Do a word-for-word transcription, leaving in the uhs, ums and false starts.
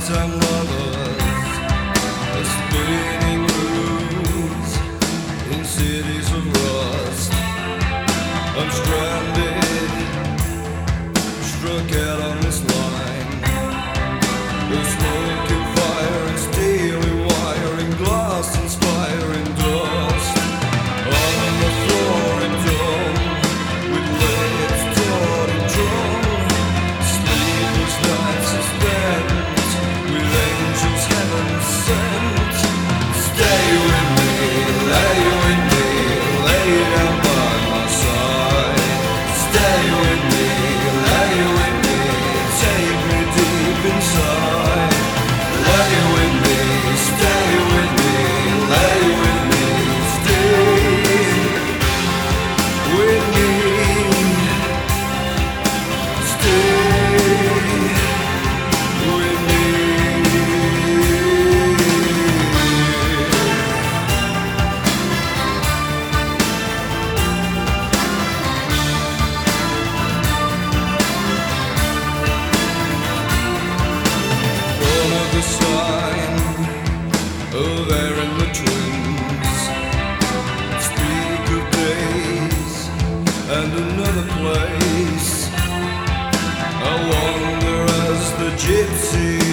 part-time lovers are spinning wheels in cities of rust. I'm stranded, struck out on this line. There's smoke and fire and steel and wire and glass inspiring dust. On the floor and dumb, with legs taut and drawn. Sleepless nights are spent with angels heaven sent. Stay with me, lay with me, lay down by my side. Stay with me, lay with me, take me deep inside. Lay with me, stay with me, lay with me, stay with me, stay with me. Follow the sign, oh there in the twins. Speak of days and another place. I wander as the gypsy